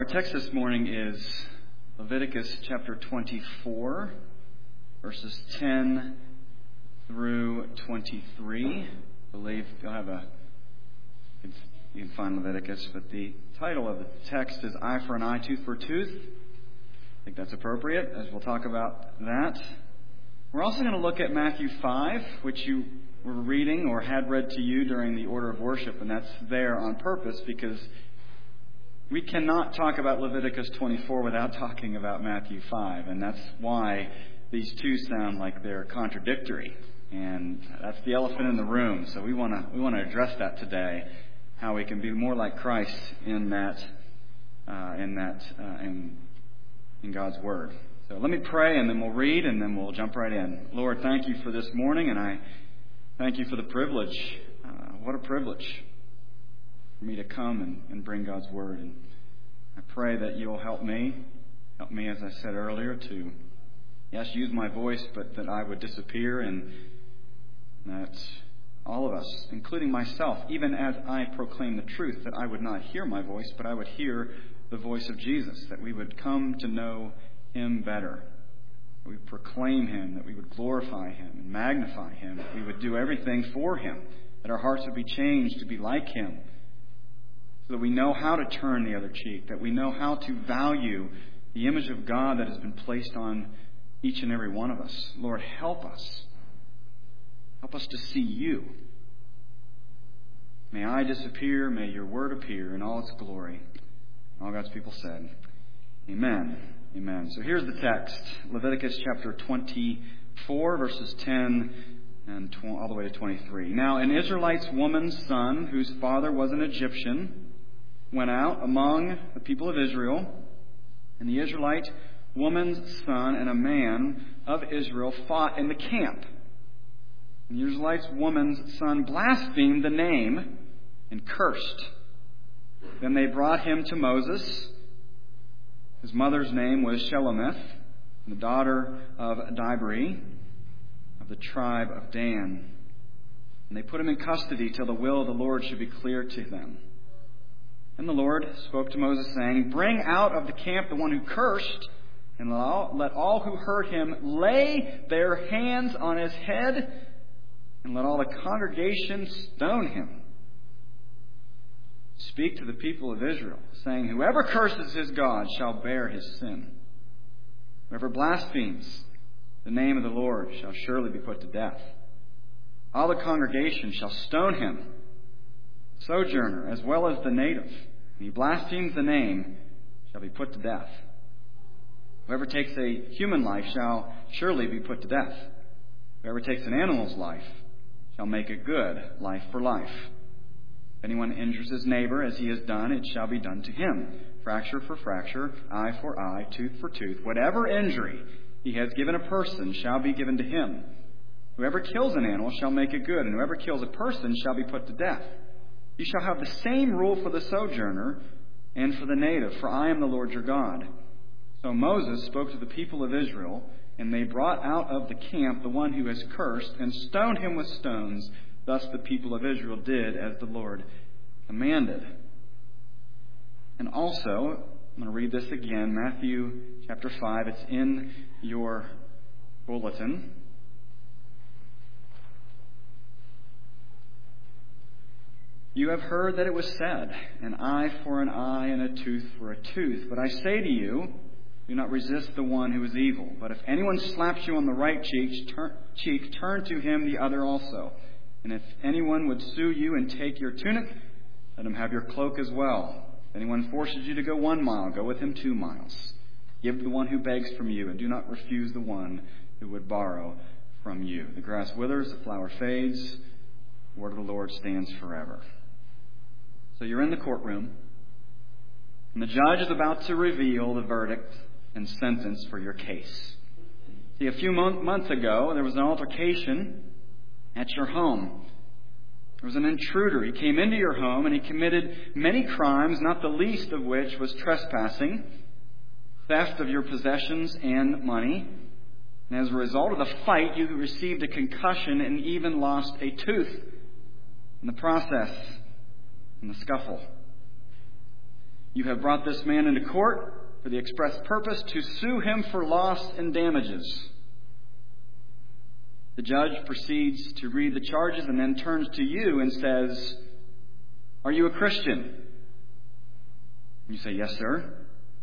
Our text this morning is Leviticus chapter 24, verses 10 through 23. I believe you'll have you can find Leviticus, but the title of the text is Eye for an Eye, Tooth for a Tooth. I think that's appropriate, as we'll talk about that. We're also going to look at Matthew 5, which you were reading or had read to you during the order of worship, and that's there on purpose because we cannot talk about Leviticus 24 without talking about Matthew 5, and that's why these two sound like they're contradictory. And that's the elephant in the room. So we want to address that today, how we can be more like Christ in God's Word. So let me pray, and then we'll read, and then we'll jump right in. Lord, thank you for this morning, and I thank you for the privilege. What a privilege for me to come and bring God's Word. And I pray that you'll help me, as I said earlier, to, yes, use my voice, but that I would disappear, and that all of us, including myself, even as I proclaim the truth, that I would not hear my voice, but I would hear the voice of Jesus, that we would come to know Him better, that we would proclaim Him, that we would glorify Him and magnify Him, that we would do everything for Him, that our hearts would be changed to be like Him, so that we know how to turn the other cheek, that we know how to value the image of God that has been placed on each and every one of us. Lord, help us. Help us to see you. May I disappear, may your word appear in all its glory. All God's people said, Amen. Amen. So here's the text, Leviticus chapter 24, verses 10 and all the way to 23. Now, an Israelite woman's son, whose father was an Egyptian, went out among the people of Israel, and the Israelite woman's son and a man of Israel fought in the camp. And the Israelite woman's son blasphemed the name and cursed. Then they brought him to Moses. His mother's name was Shelomith, the daughter of Dibri, of the tribe of Dan. And they put him in custody till the will of the Lord should be clear to them. And the Lord spoke to Moses, saying, Bring out of the camp the one who cursed, and let all who heard him lay their hands on his head, and let all the congregation stone him. Speak to the people of Israel, saying, Whoever curses his God shall bear his sin. Whoever blasphemes the name of the Lord shall surely be put to death. All the congregation shall stone him, sojourner as well as the native. And he blasphemes the name shall be put to death. Whoever takes a human life shall surely be put to death. Whoever takes an animal's life shall make it good, life for life. If anyone injures his neighbor as he has done, it shall be done to him. Fracture for fracture, eye for eye, tooth for tooth. Whatever injury he has given a person shall be given to him. Whoever kills an animal shall make it good, and whoever kills a person shall be put to death. You shall have the same rule for the sojourner and for the native, for I am the Lord your God. So Moses spoke to the people of Israel, and they brought out of the camp the one who has cursed, and stoned him with stones. Thus the people of Israel did as the Lord commanded. And also, I'm going to read this again, Matthew chapter 5. It's in your bulletin. You have heard that it was said, an eye for an eye and a tooth for a tooth. But I say to you, do not resist the one who is evil. But if anyone slaps you on the right cheek, turn to him the other also. And if anyone would sue you and take your tunic, let him have your cloak as well. If anyone forces you to go 1 mile, go with him 2 miles. Give to the one who begs from you, and do not refuse the one who would borrow from you. The grass withers, the flower fades. The word of the Lord stands forever. So you're in the courtroom, and the judge is about to reveal the verdict and sentence for your case. See, a few months ago, there was an altercation at your home. There was an intruder. He came into your home, and he committed many crimes, not the least of which was trespassing, theft of your possessions and money. And as a result of the fight, you received a concussion and even lost a tooth in the process, in the scuffle. You have brought this man into court for the express purpose to sue him for loss and damages. The judge proceeds to read the charges and then turns to you and says, "Are you a Christian?" You say, "Yes, sir."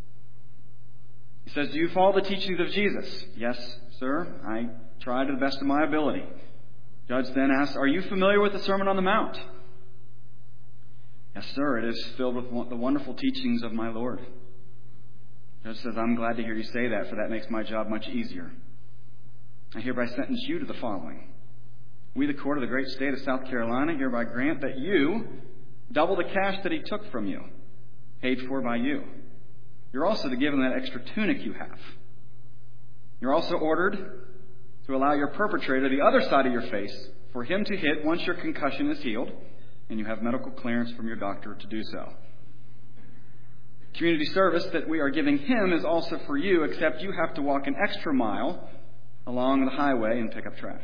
He says, "Do you follow the teachings of Jesus?" "Yes, sir. I try to the best of my ability." Judge then asks, "Are you familiar with the Sermon on the Mount?" "Yes, sir. It is filled with the wonderful teachings of my Lord." Judge says, "I'm glad to hear you say that, for that makes my job much easier. I hereby sentence you to the following. We, the court of the great state of South Carolina, hereby grant that you double the cash that he took from you, paid for by you. You're also to give him that extra tunic you have. You're also ordered to allow your perpetrator the other side of your face for him to hit once your concussion is healed, and you have medical clearance from your doctor to do so. Community service that we are giving him is also for you, except you have to walk an extra mile along the highway and pick up trash.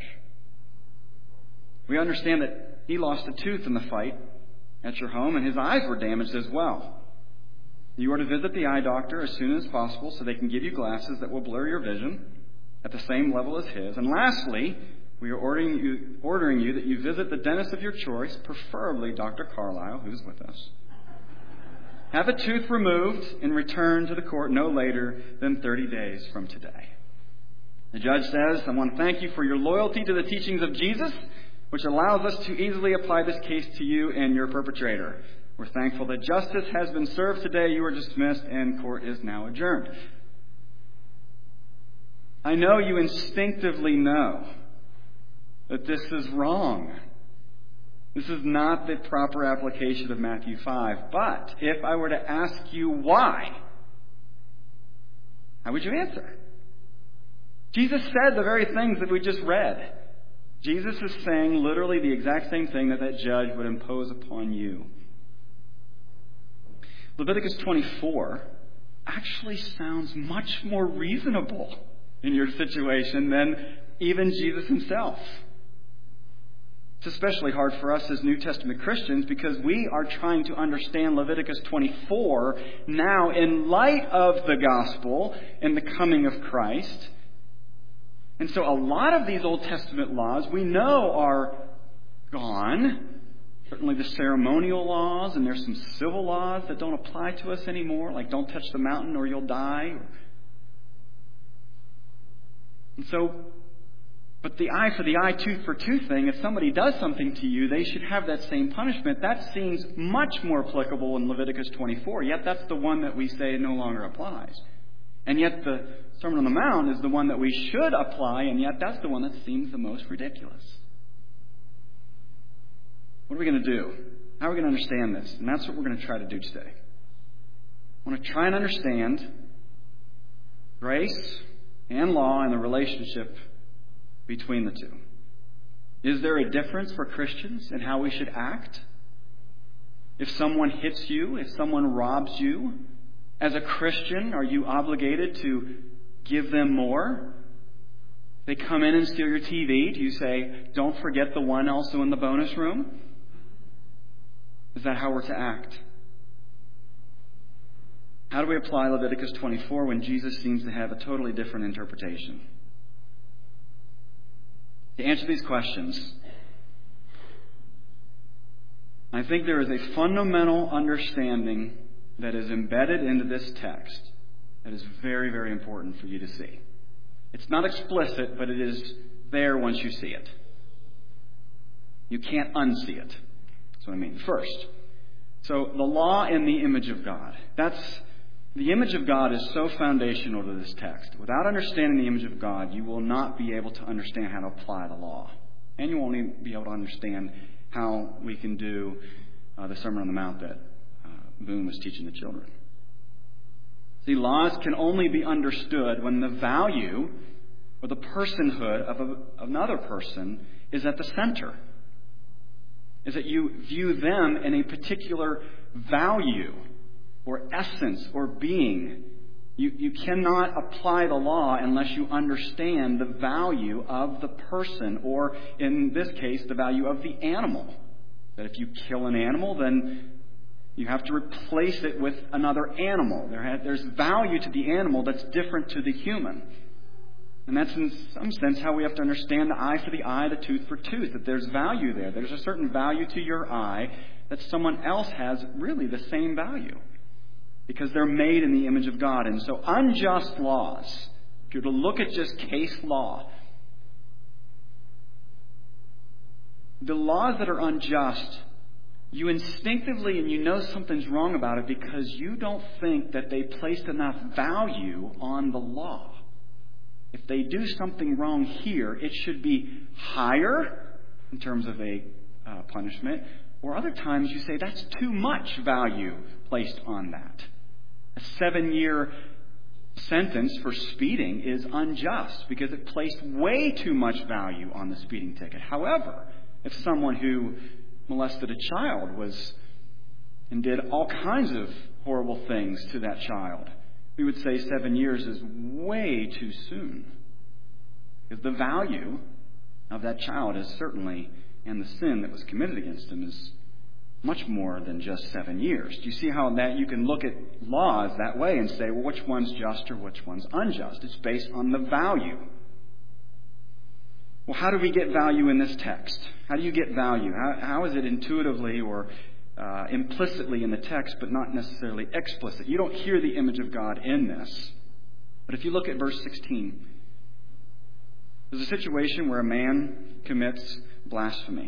We understand that he lost a tooth in the fight at your home, and his eyes were damaged as well. You are to visit the eye doctor as soon as possible so they can give you glasses that will blur your vision at the same level as his. And lastly, we are ordering you that you visit the dentist of your choice, preferably Dr. Carlisle, who's with us. Have a tooth removed and return to the court no later than 30 days from today." The judge says, "I want to thank you for your loyalty to the teachings of Jesus, which allows us to easily apply this case to you and your perpetrator. We're thankful that justice has been served today. You are dismissed and court is now adjourned." I know you instinctively know that this is wrong. This is not the proper application of Matthew 5. But if I were to ask you why, how would you answer? Jesus said the very things that we just read. Jesus is saying literally the exact same thing that judge would impose upon you. Leviticus 24 actually sounds much more reasonable in your situation than even Jesus himself. It's especially hard for us as New Testament Christians because we are trying to understand Leviticus 24 now in light of the gospel and the coming of Christ. And so a lot of these Old Testament laws we know are gone. Certainly the ceremonial laws, and there's some civil laws that don't apply to us anymore, like don't touch the mountain or you'll die. And so, but the eye for the eye, tooth for tooth thing, if somebody does something to you, they should have that same punishment. That seems much more applicable in Leviticus 24, yet that's the one that we say no longer applies. And yet the Sermon on the Mount is the one that we should apply, and yet that's the one that seems the most ridiculous. What are we going to do? How are we going to understand this? And that's what we're going to try to do today. I want to try and understand grace and law and the relationship between the two. Is there a difference for Christians in how we should act? If someone hits you, if someone robs you, as a Christian, are you obligated to give them more? They come in and steal your TV. Do you say, "Don't forget the one also in the bonus room"? Is that how we're to act? How do we apply Leviticus 24 when Jesus seems to have a totally different interpretation? To answer these questions, I think there is a fundamental understanding that is embedded into this text that is very, very important for you to see. It's not explicit, but it is there once you see it. You can't unsee it. That's what I mean. First, so the law in the image of God. The image of God is so foundational to this text. Without understanding the image of God, you will not be able to understand how to apply the law. And you won't even be able to understand how we can do the Sermon on the Mount that Boone was teaching the children. See, laws can only be understood when the value or the personhood of another person is at the center. Is that you view them in a particular value or essence or being. You cannot apply the law unless you understand the value of the person, or in this case, the value of the animal. That if you kill an animal, then You have to replace it with another animal. There's value to the animal that's different to the human. And that's in some sense how we have to understand the eye for the eye, the tooth for tooth, that there's value there. There's a certain value to your eye that someone else has really the same value because they're made in the image of God. And so unjust laws, if you're to look at just case law, the laws that are unjust, you instinctively and you know something's wrong about it because you don't think that they placed enough value on the law. If they do something wrong here, it should be higher in terms of a punishment. Or other times you say that's too much value placed on that. A 7-year sentence for speeding is unjust because it placed way too much value on the speeding ticket. However, if someone who molested a child and did all kinds of horrible things to that child, we would say 7 years is way too soon. Because the value of that child is certainly, and the sin that was committed against him is much more than just 7 years. Do you see how that you can look at laws that way and say, well, which one's just or which one's unjust? It's based on the value. Well, how do we get value in this text? How do you get value? How is it intuitively or implicitly in the text, but not necessarily explicit? You don't hear the image of God in this. But if you look at verse 16, there's a situation where a man commits blasphemy.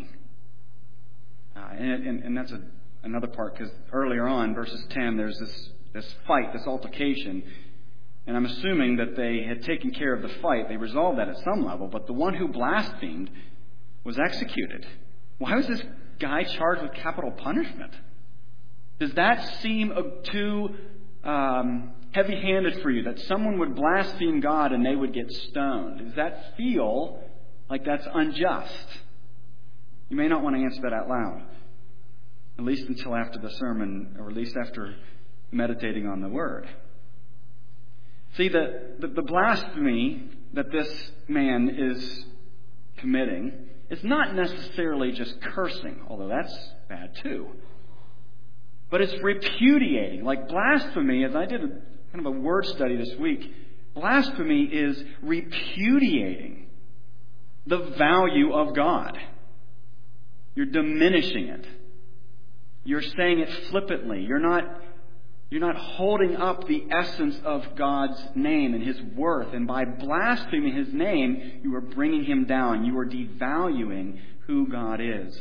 And that's another part, because earlier on, verses 10, there's this fight, this altercation. And I'm assuming that they had taken care of the fight. They resolved that at some level. But the one who blasphemed was executed. Why was this guy charged with capital punishment? Does that seem too heavy-handed for you, that someone would blaspheme God and they would get stoned? Does that feel like that's unjust? You may not want to answer that out loud, at least until after the sermon, or at least after meditating on the Word. See, the blasphemy that this man is committing is not necessarily just cursing, although that's bad too. But it's repudiating. Like blasphemy, as I did kind of a word study this week, blasphemy is repudiating the value of God. You're diminishing it. You're saying it flippantly. You're not holding up the essence of God's name and His worth. And by blaspheming His name, you are bringing Him down. You are devaluing who God is.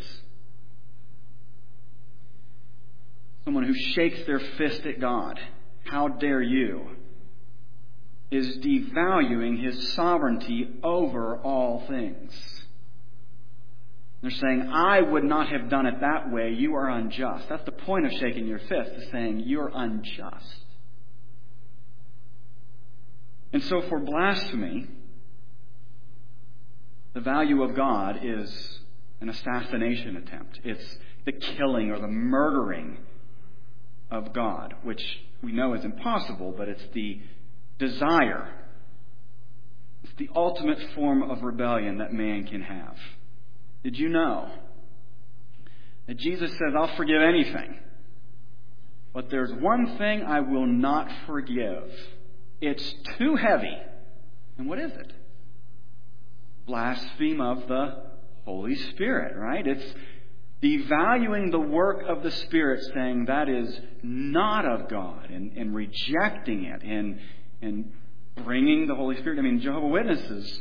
Someone who shakes their fist at God, how dare you, is devaluing His sovereignty over all things. They're saying, I would not have done it that way. You are unjust. That's the point of shaking your fist, is saying you're unjust. And so for blasphemy, the value of God is an assassination attempt. It's the killing or the murdering of God, which we know is impossible, but it's the desire. It's the ultimate form of rebellion that man can have. Did you know that Jesus says, I'll forgive anything, but there's one thing I will not forgive. It's too heavy. And what is it? Blaspheme of the Holy Spirit, right? It's devaluing the work of the Spirit, saying that is not of God, and rejecting it, and bringing the Holy Spirit. I mean, Jehovah's Witnesses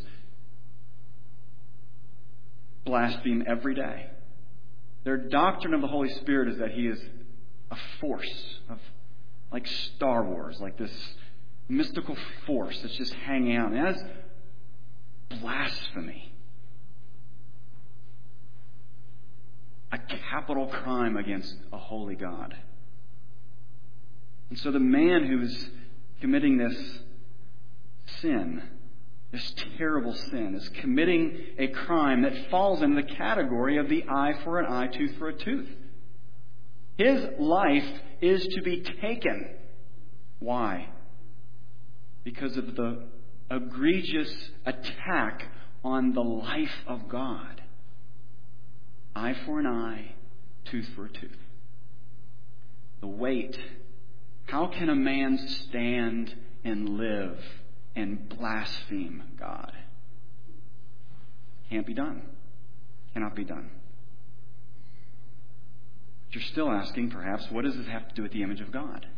blaspheme every day. Their doctrine of the Holy Spirit is that He is a force, like Star Wars, like this mystical force that's just hanging out. And that's blasphemy. A capital crime against a holy God. And so the man who's committing this sin, this terrible sin, is committing a crime that falls in the category of the eye for an eye, tooth for a tooth. His life is to be taken. Why? Because of the egregious attack on the life of God. Eye for an eye, tooth for a tooth. the weight. How can a man stand and live and blaspheme God? Can't be done. Cannot be done. But you're still asking, perhaps, what does this have to do with the image of God?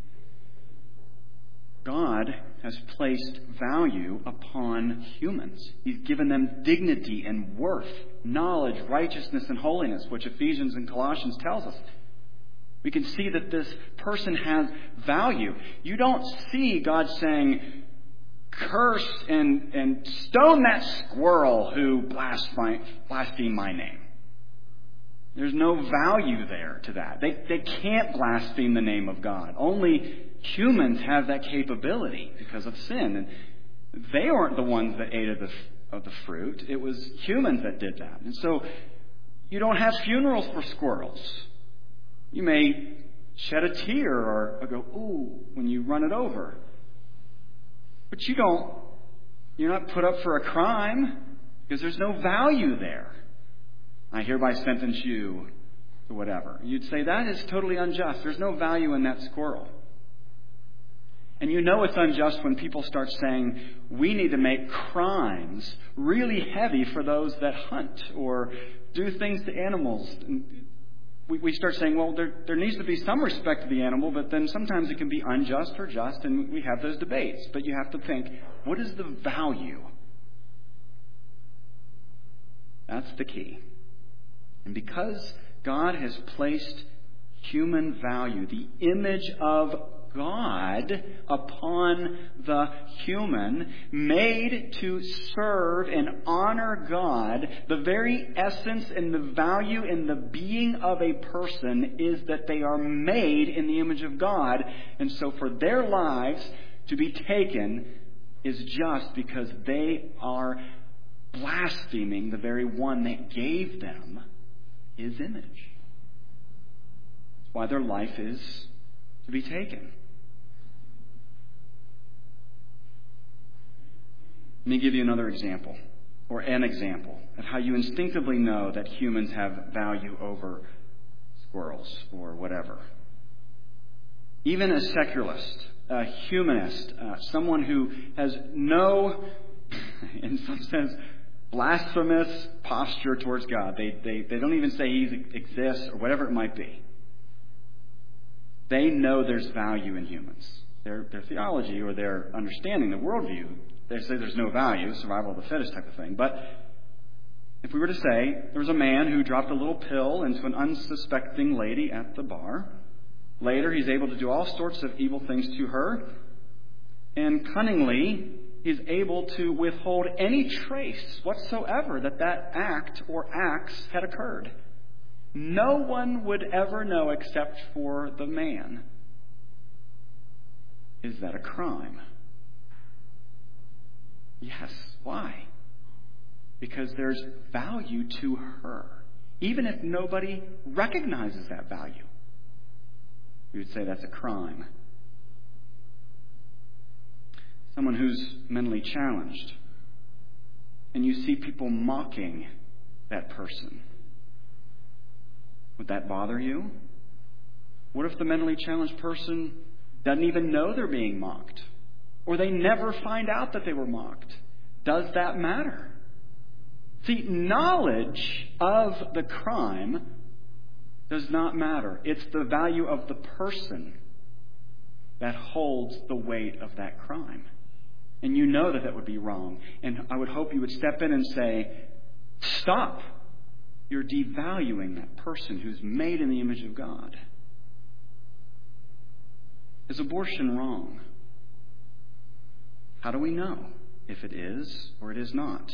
God has placed value upon humans. He's given them dignity and worth, knowledge, righteousness, and holiness, which Ephesians and Colossians tells us. We can see that this person has value. You don't see God saying, curse and stone that squirrel who blasphemed my name. There's no value there to that. They can't blaspheme the name of God. Only humans have that capability because of sin. And they weren't the ones that ate of the fruit. It was humans that did that. And so you don't have funerals for squirrels. You may shed a tear or go, ooh, when you run it over. But you're not put up for a crime because there's no value there. I hereby sentence you to whatever. You'd say that is totally unjust. There's no value in that squirrel. And you know it's unjust when people start saying, we need to make crimes really heavy for those that hunt or do things to animals. We start saying, well, there needs to be some respect to the animal, but then sometimes it can be unjust or just, and we have those debates. But you have to think, what is the value? That's the key. And because God has placed human value, the image of God upon the human, made to serve and honor God, the very essence and the value in the being of a person is that they are made in the image of God. And so for their lives to be taken is just because they are blaspheming the very one that gave them His image. That's why their life is to be taken. Let me give you another example, or an example, of how you instinctively know that humans have value over squirrels or whatever. Even a secularist, a humanist, someone who has no, in some sense, blasphemous posture towards God. They don't even say He exists or whatever it might be. They know there's value in humans. Their theology or their understanding, the worldview, they say there's no value, survival of the fittest type of thing. But if we were to say there was a man who dropped a little pill into an unsuspecting lady at the bar, later he's able to do all sorts of evil things to her, and cunningly he's able to withhold any trace whatsoever that act or acts had occurred. No one would ever know except for the man. Is that a crime? Yes. Why? Because there's value to her. Even if nobody recognizes that value, we would say that's a crime. Someone who's mentally challenged, and you see people mocking that person. Would that bother you? What if the mentally challenged person doesn't even know they're being mocked? Or they never find out that they were mocked? Does that matter? See, knowledge of the crime does not matter. It's the value of the person that holds the weight of that crime. And you know that would be wrong. And I would hope you would step in and say, stop. You're devaluing that person who's made in the image of God. Is abortion wrong? How do we know if it is or it is not?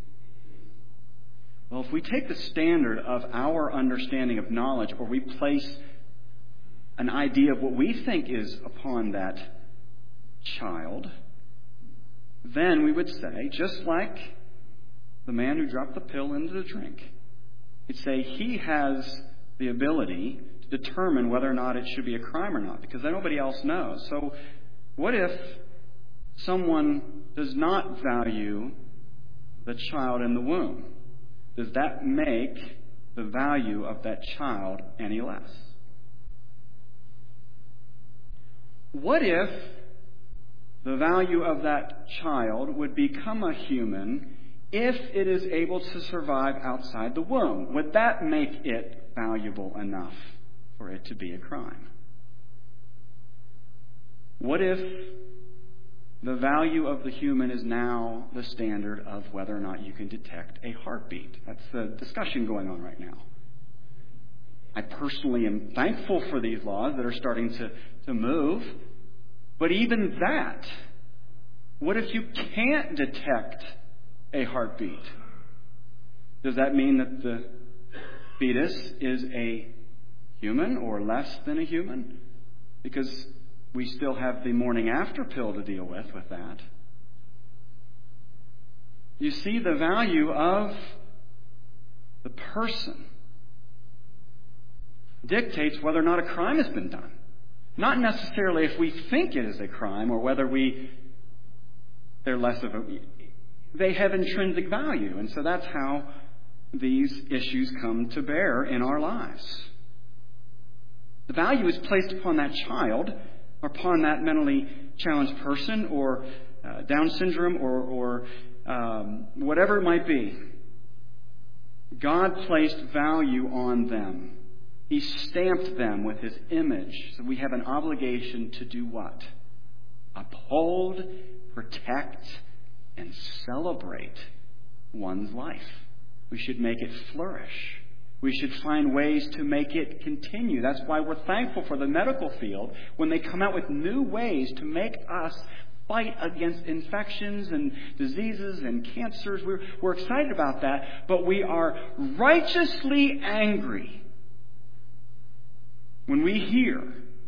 Well, if we take the standard of our understanding of knowledge, or we place an idea of what we think is upon that child, then we would say, just like the man who dropped the pill into the drink, we'd say he has the ability to determine whether or not it should be a crime or not, because nobody else knows. So what if someone does not value the child in the womb? Does that make the value of that child any less? what if the value of that child would become a human if it is able to survive outside the womb? Would that make it valuable enough for it to be a crime? What if the value of the human is now the standard of whether or not you can detect a heartbeat? That's the discussion going on right now. I personally am thankful for these laws that are starting to move. But even that, what if you can't detect a heartbeat? Does that mean that the fetus is a human or less than a human? Because we still have the morning after pill to deal with that. You see, the value of the person dictates whether or not a crime has been done. Not necessarily if we think it is a crime or whether they're less of a... They have intrinsic value. And so that's how these issues come to bear in our lives. The value is placed upon that child or upon that mentally challenged person or Down syndrome or whatever it might be. God placed value on them. He stamped them with His image. So we have an obligation to do what? Uphold, protect, and celebrate one's life. We should make it flourish. We should find ways to make it continue. That's why we're thankful for the medical field when they come out with new ways to make us fight against infections and diseases and cancers. We're excited about that, but we are righteously angry when we hear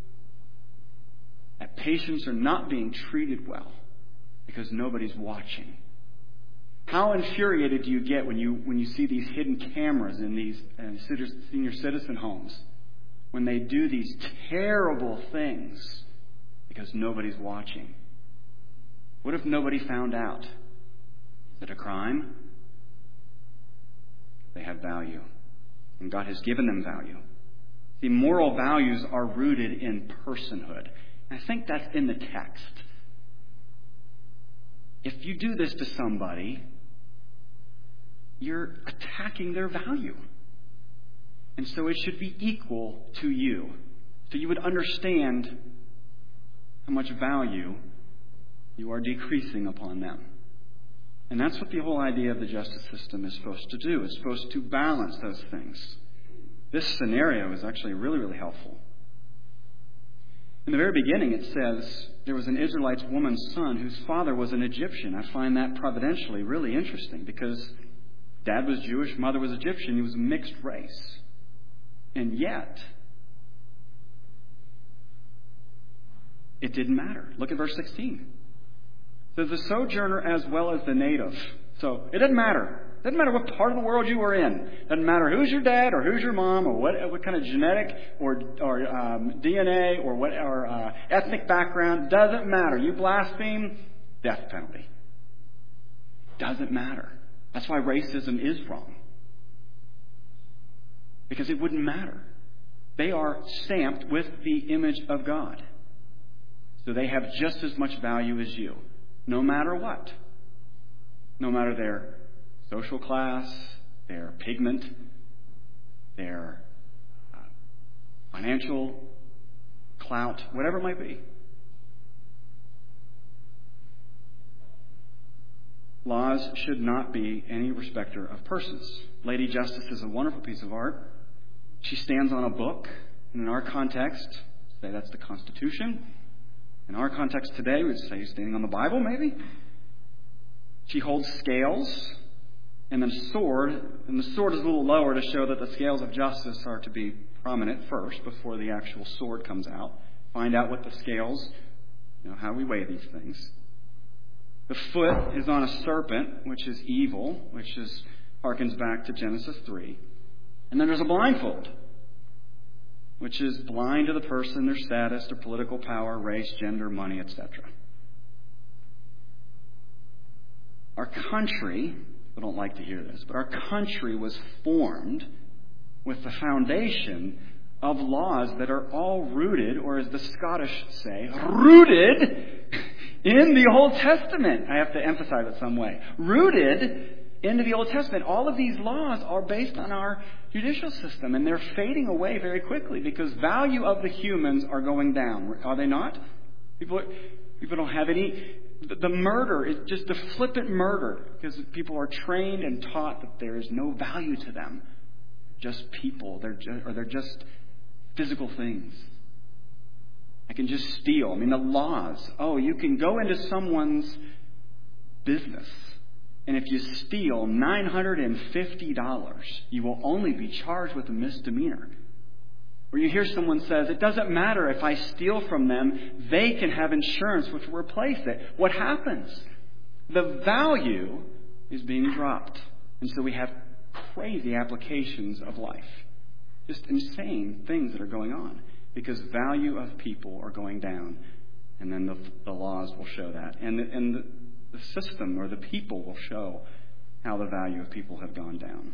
that patients are not being treated well because nobody's watching. How infuriated do you get when you see these hidden cameras in these senior citizen homes when they do these terrible things because nobody's watching? What if nobody found out? Is it a crime? They have value, and God has given them value. The moral values are rooted in personhood. And I think that's in the text. If you do this to somebody, you're attacking their value. And so it should be equal to you. So you would understand how much value you are decreasing upon them. And that's what the whole idea of the justice system is supposed to do. It's supposed to balance those things. This scenario is actually really, really helpful. In the very beginning, it says there was an Israelite woman's son whose father was an Egyptian. I find that providentially really interesting because dad was Jewish, mother was Egyptian. He was a mixed race. And yet, it didn't matter. Look at verse 16. It says, the sojourner as well as the native. So, it doesn't matter. It doesn't matter what part of the world you were in. It doesn't matter who's your dad or who's your mom or what kind of genetic or DNA or ethnic background. Doesn't matter. You blaspheme, death penalty. Doesn't matter. That's why racism is wrong. Because it wouldn't matter. They are stamped with the image of God. So they have just as much value as you. No matter what. No matter their social class, their pigment, their financial clout, whatever it might be. Laws should not be any respecter of persons. Lady Justice is a wonderful piece of art. She stands on a book, and in our context, say that's the Constitution. In our context today, we'd say standing on the Bible, maybe. She holds scales and then a sword, and the sword is a little lower to show that the scales of justice are to be prominent first before the actual sword comes out. Find out what the scales, how we weigh these things. The foot is on a serpent, which is evil, which harkens back to Genesis 3. And then there's a blindfold, which is blind to the person, their status, their political power, race, gender, money, etc. Our country, I don't like to hear this, but our country was formed with the foundation of laws that are all rooted, or as the Scottish say, rooted in the Old Testament. I have to emphasize it some way. Rooted into the Old Testament. All of these laws are based on our judicial system, and they're fading away very quickly because value of the humans are going down. Are they not? People don't have any. The murder is just a flippant murder because people are trained and taught that there is no value to them. Just people. They're just physical things. I can just steal. I mean, the laws. Oh, you can go into someone's business, and if you steal $950, you will only be charged with a misdemeanor. Or you hear someone says, it doesn't matter if I steal from them, they can have insurance which will replace it. What happens? The value is being dropped. And so we have crazy applications of life. Just insane things that are going on. Because value of people are going down. And then the laws will show that. And the system or the people will show how the value of people have gone down.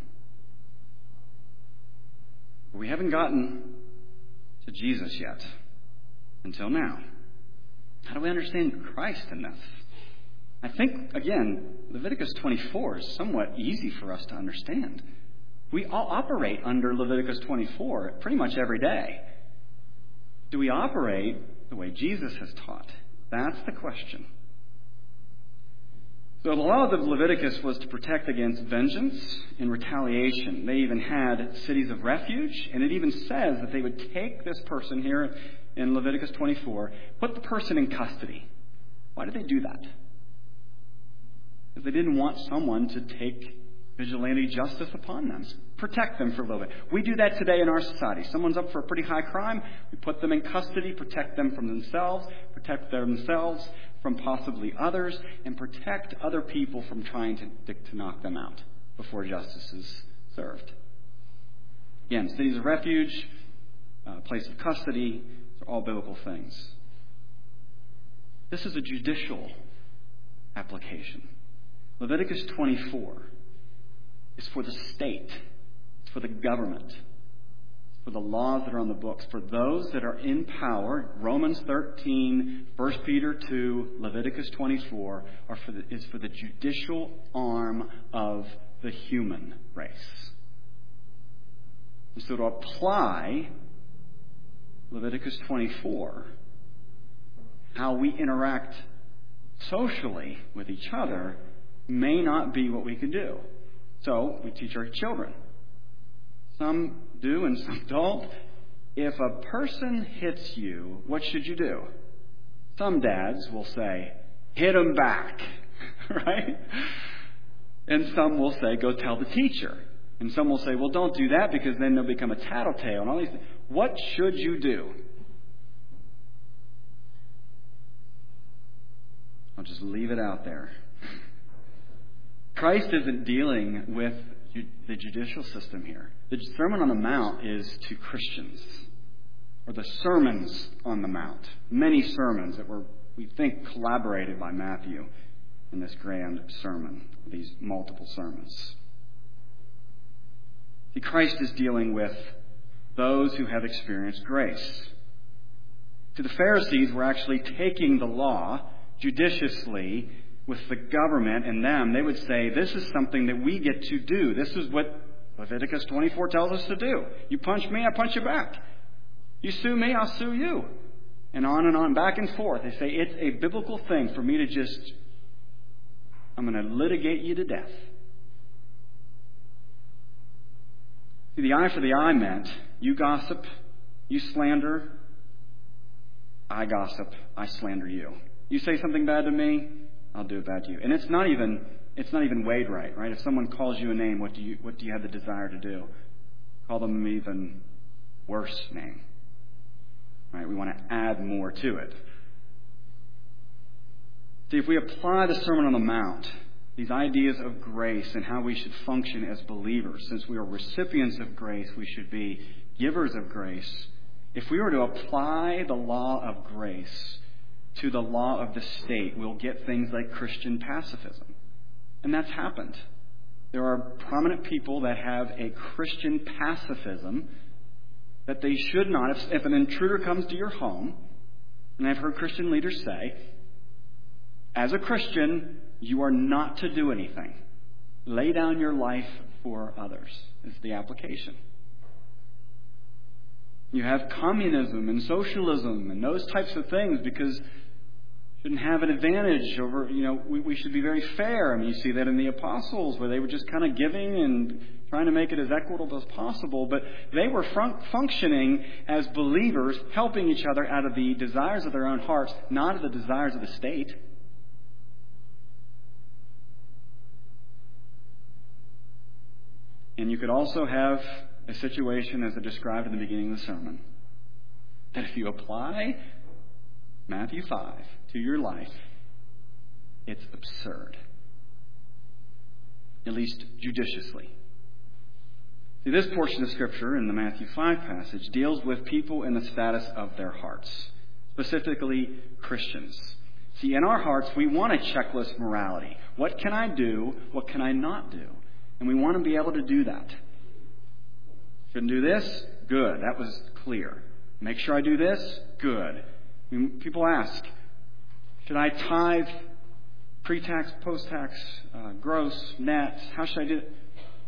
But we haven't gotten to Jesus yet. Until now. How do we understand Christ in this? I think, again, Leviticus 24 is somewhat easy for us to understand. We all operate under Leviticus 24 pretty much every day. Do we operate the way Jesus has taught? That's the question. So the law of Leviticus was to protect against vengeance and retaliation. They even had cities of refuge, and it even says that they would take this person here in Leviticus 24, put the person in custody. Why did they do that? Because they didn't want someone to take vigilante justice upon them. Protect them for a little bit. We do that today in our society. Someone's up for a pretty high crime. We put them in custody, protect them from themselves, protect themselves from possibly others, and protect other people from trying to knock them out before justice is served. Again, cities of refuge, place of custody, these are all biblical things. This is a judicial application. Leviticus 24 is for the state. It's for the government. It's for the laws that are on the books. For those that are in power, Romans 13, 1 Peter 2, Leviticus 24 is for the judicial arm of the human race. And so to apply Leviticus 24, how we interact socially with each other may not be what we can do. So we teach our children. Some do and some don't. If a person hits you, what should you do? Some dads will say, hit him back, right? And some will say, go tell the teacher. And some will say, well, don't do that because then they'll become a tattletale and all these things. What should you do? I'll just leave it out there. Christ isn't dealing with the judicial system here. The Sermon on the Mount is to Christians, or the Sermons on the Mount. Many sermons that were, we think, collaborated by Matthew in this grand sermon, these multiple sermons. See, Christ is dealing with those who have experienced grace. To the Pharisees, were actually taking the law judiciously with the government and them. They would say, this is something that we get to do. This is what Leviticus 24 tells us to do. You punch me, I punch you back. You sue me, I'll sue you. And on, back and forth. They say it's a biblical thing for me to just, I'm going to litigate you to death. See, the eye for the eye meant you gossip, you slander, I gossip, I slander you. You say something bad to me, I'll do it bad to you. And it's not even weighed right? If someone calls you a name, what do you have the desire to do? Call them an even worse name. Right? We want to add more to it. See, if we apply the Sermon on the Mount, these ideas of grace and how we should function as believers, since we are recipients of grace, we should be givers of grace. If we were to apply the law of grace to the law of the state, we'll get things like Christian pacifism. And that's happened. There are prominent people that have a Christian pacifism that they should not, if an intruder comes to your home, and I've heard Christian leaders say, as a Christian, you are not to do anything. Lay down your life for others is the application. You have communism and socialism and those types of things because shouldn't have an advantage over, we should be very fair. I mean, you see that in the apostles where they were just kind of giving and trying to make it as equitable as possible. But they were functioning as believers, helping each other out of the desires of their own hearts, not of the desires of the state. And you could also have a situation as I described in the beginning of the sermon, that if you apply Matthew 5 to your life, it's absurd. At least judiciously. See, this portion of Scripture in the Matthew 5 passage deals with people in the status of their hearts, specifically Christians. See, in our hearts, we want a checklist morality. What can I do? What can I not do? And we want to be able to do that. Shouldn't do this? Good. That was clear. Make sure I do this? Good. I mean, people ask, should I tithe pre-tax, post-tax, gross, net? How should I do it?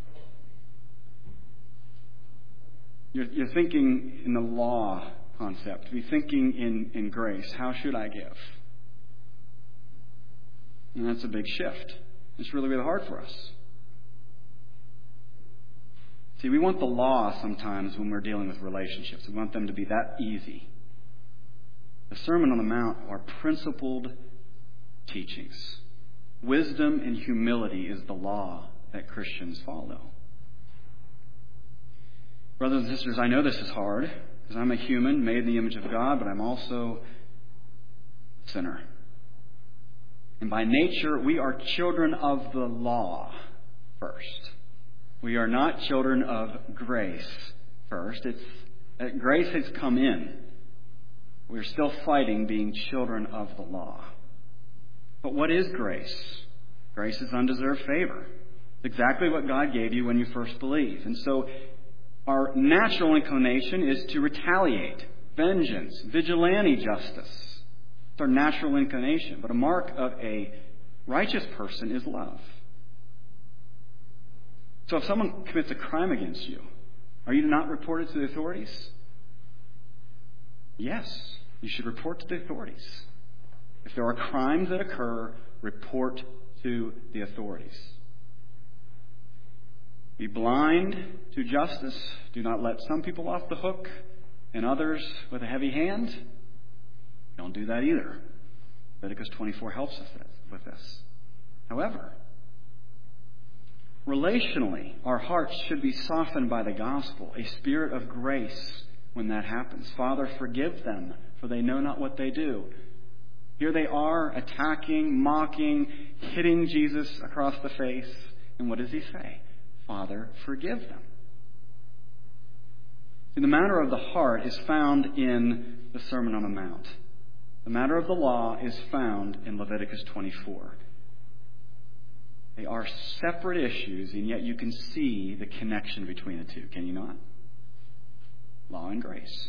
You're thinking in the law concept. You're thinking in grace. How should I give? And that's a big shift. It's really, really hard for us. See, we want the law sometimes when we're dealing with relationships. We want them to be that easy. The Sermon on the Mount are principled teachings. Wisdom and humility is the law that Christians follow. Brothers and sisters, I know this is hard because I'm a human made in the image of God, but I'm also a sinner. And by nature, we are children of the law first. We are not children of grace first. Grace has come in. We're still fighting being children of the law. But what is grace? Grace is undeserved favor. It's exactly what God gave you when you first believed. And so our natural inclination is to retaliate, vengeance, vigilante justice. It's our natural inclination. But a mark of a righteous person is love. So if someone commits a crime against you, are you to not report it to the authorities? Yes, you should report to the authorities. If there are crimes that occur, report to the authorities. Be blind to justice. Do not let some people off the hook and others with a heavy hand. Don't do that either. Leviticus 24 helps us with this. However, relationally, our hearts should be softened by the gospel, a spirit of grace when that happens. Father, forgive them, for they know not what they do. Here they are attacking, mocking, hitting Jesus across the face. And what does he say? Father, forgive them. See, the matter of the heart is found in the Sermon on the Mount. The matter of the law is found in Leviticus 24. They are separate issues, and yet you can see the connection between the two, can you not? Law and grace.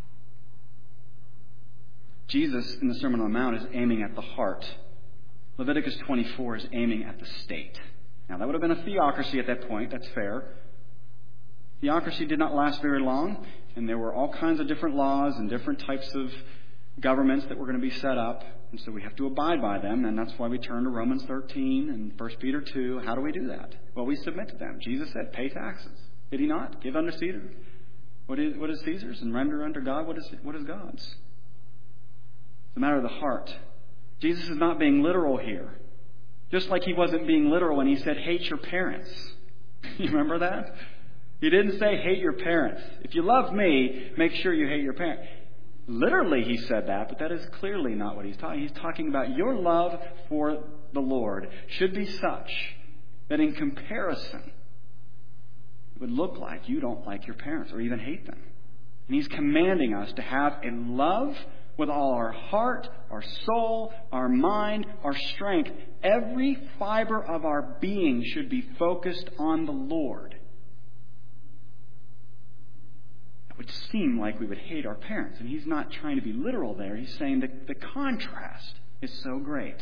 Jesus, in the Sermon on the Mount, is aiming at the heart. Leviticus 24 is aiming at the state. Now, that would have been a theocracy at that point. That's fair. Theocracy did not last very long, and there were all kinds of different laws and different types of governments that were going to be set up. And so we have to abide by them, and that's why we turn to Romans 13 and 1 Peter 2. How do we do that? Well, we submit to them. Jesus said, pay taxes. Did he not? Give unto Caesar what is Caesar's, and render unto God what is God's. It's a matter of the heart. Jesus is not being literal here. Just like he wasn't being literal when he said, hate your parents. You remember that? He didn't say, hate your parents. If you love me, make sure you hate your parents. Literally, he said that, but that is clearly not what he's talking. He's talking about your love for the Lord should be such that in comparison, it would look like you don't like your parents or even hate them. And he's commanding us to have a love with all our heart, our soul, our mind, our strength. Every fiber of our being should be focused on the Lord. it would seem like we would hate our parents. And he's not trying to be literal there. He's saying that the contrast is so great.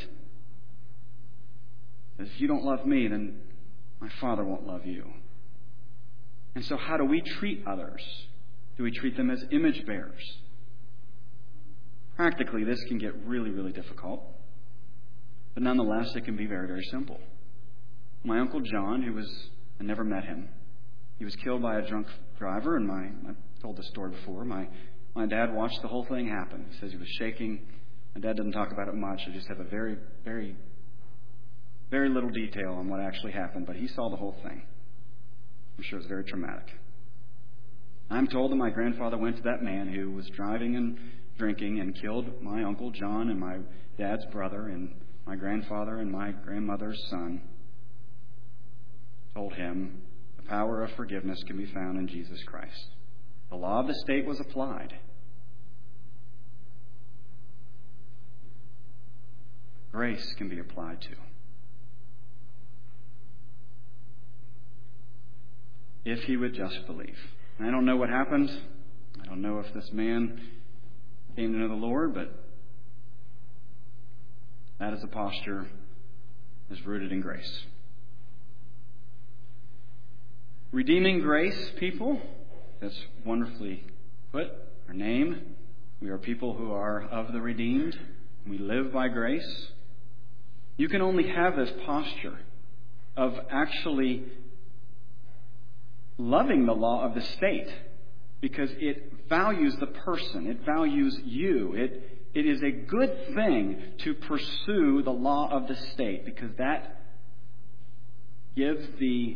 If you don't love me, then my Father won't love you. And so how do we treat others? Do we treat them as image bearers? Practically, this can get really, really difficult. But nonetheless, it can be very, very simple. My Uncle John, I never met him. He was killed by a drunk driver, and I've told this story before. My dad watched the whole thing happen. He says he was shaking. My dad doesn't talk about it much. I just have a very, very, very little detail on what actually happened, but he saw the whole thing. I'm sure it was very traumatic. I'm told that my grandfather went to that man who was driving and drinking and killed my Uncle John and my dad's brother and my grandfather and my grandmother's son. Told him the power of forgiveness can be found in Jesus Christ. The law of the state was applied. Grace can be applied to. If he would just believe. And I don't know what happened. I don't know if this man came to know the Lord, but that is a posture that's rooted in grace. Redeeming grace, people, that's wonderfully put. Our name, we are people who are of the redeemed. We live by grace. You can only have this posture of actually loving the law of the state because it values the person. It values you. It is a good thing to pursue the law of the state because that gives the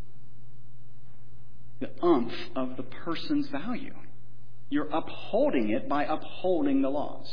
umph of the person's value. You're upholding it by upholding the laws.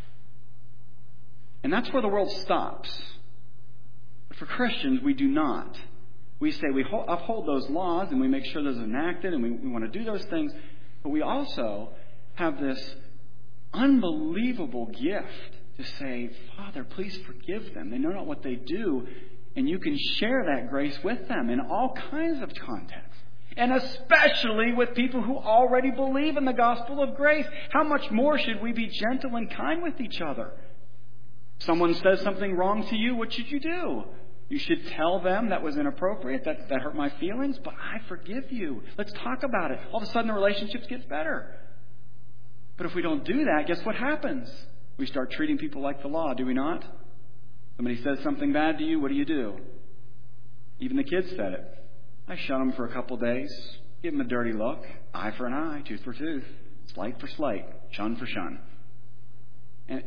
And that's where the world stops. But for Christians, we do not. We say we uphold those laws and we make sure those are enacted and we want to do those things. But we also have this unbelievable gift to say, Father, please forgive them. They know not what they do. And you can share that grace with them in all kinds of contexts. And especially with people who already believe in the gospel of grace. How much more should we be gentle and kind with each other? Someone says something wrong to you, what should you do? You should tell them that was inappropriate, that hurt my feelings, but I forgive you. Let's talk about it. All of a sudden the relationships get better. But if we don't do that, guess what happens? We start treating people like the law, do we not? Somebody says something bad to you, what do? Even the kids said it. I shun them for a couple days, give them a dirty look, eye for an eye, tooth for tooth, slight for slight, shun for shun. And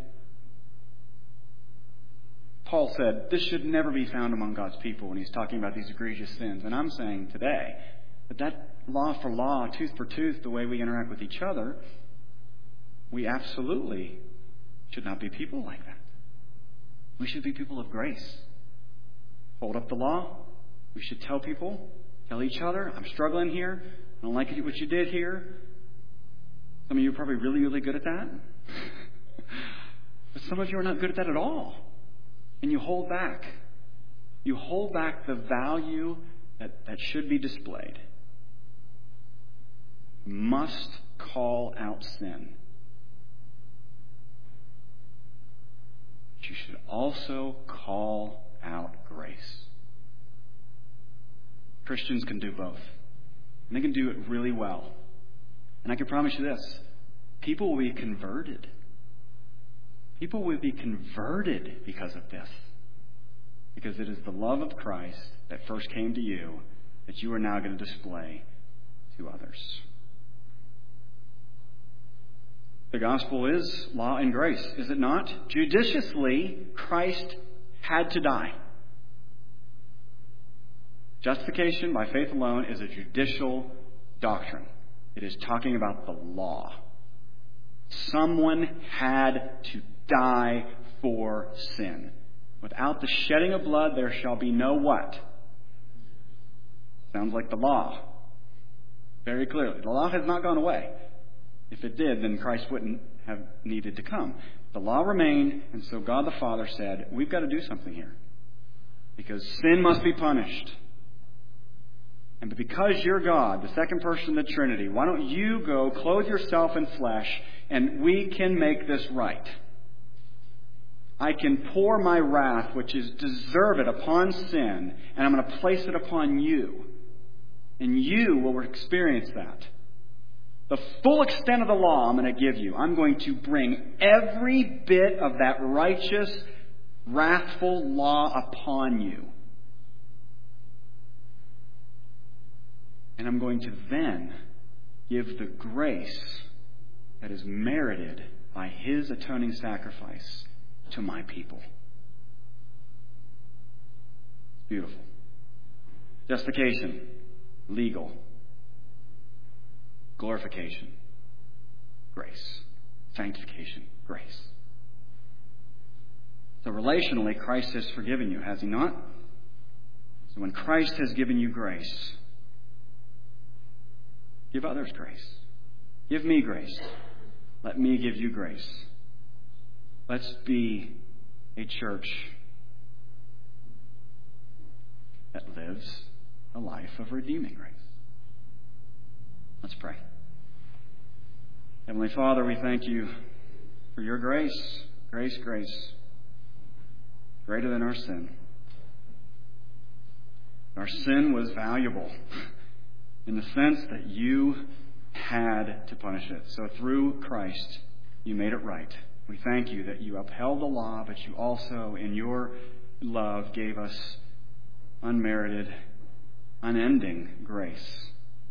Paul said this should never be found among God's people when he's talking about these egregious sins. And I'm saying today that law for law, tooth for tooth, the way we interact with each other, we absolutely should not be people like that. We should be people of grace. Hold up the law. We should tell people, tell each other, I'm struggling here. I don't like what you did here. Some of you are probably really, really good at that. But some of you are not good at that at all. And you hold back. You hold back the value that should be displayed. You must call out sin. But you should also call out grace. Christians can do both. And they can do it really well. And I can promise you this. People will be converted. People will be converted because of this. Because it is the love of Christ that first came to you that you are now going to display to others. The gospel is law and grace, is it not? Judiciously, Christ had to die. Justification by faith alone is a judicial doctrine. It is talking about the law. Someone had to die for sin. Without the shedding of blood, there shall be no what? Sounds like the law. Very clearly. The law has not gone away. If it did, then Christ wouldn't have needed to come. The law remained, and so God the Father said, we've got to do something here. Because sin must be punished. And because you're God, the second person of the Trinity, why don't you go clothe yourself in flesh and we can make this right? I can pour my wrath, which is deserved, upon sin, and I'm going to place it upon you. And you will experience that. The full extent of the law I'm going to give you. I'm going to bring every bit of that righteous, wrathful law upon you. And I'm going to then give the grace that is merited by His atoning sacrifice to my people. Beautiful. Justification, legal. Glorification, grace. Sanctification, grace. So relationally, Christ has forgiven you, has He not? So when Christ has given you grace, give others grace. Give me grace. Let me give you grace. Let's be a church that lives a life of redeeming grace. Let's pray. Heavenly Father, we thank you for your grace. Grace, grace. Greater than our sin. Our sin was valuable in the sense that you had to punish it. So through Christ, you made it right. We thank you that you upheld the law, but you also, in your love, gave us unmerited, unending grace.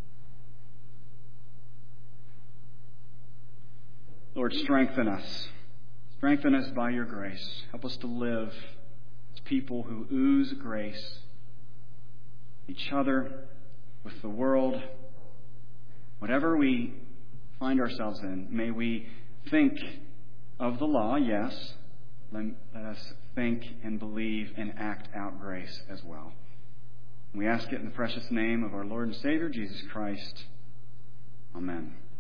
Lord, strengthen us. Strengthen us by your grace. Help us to live as people who ooze grace. Each other, with the world, whatever we find ourselves in, may we think of the law, yes. Let us think and believe and act out grace as well. We ask it in the precious name of our Lord and Savior, Jesus Christ. Amen.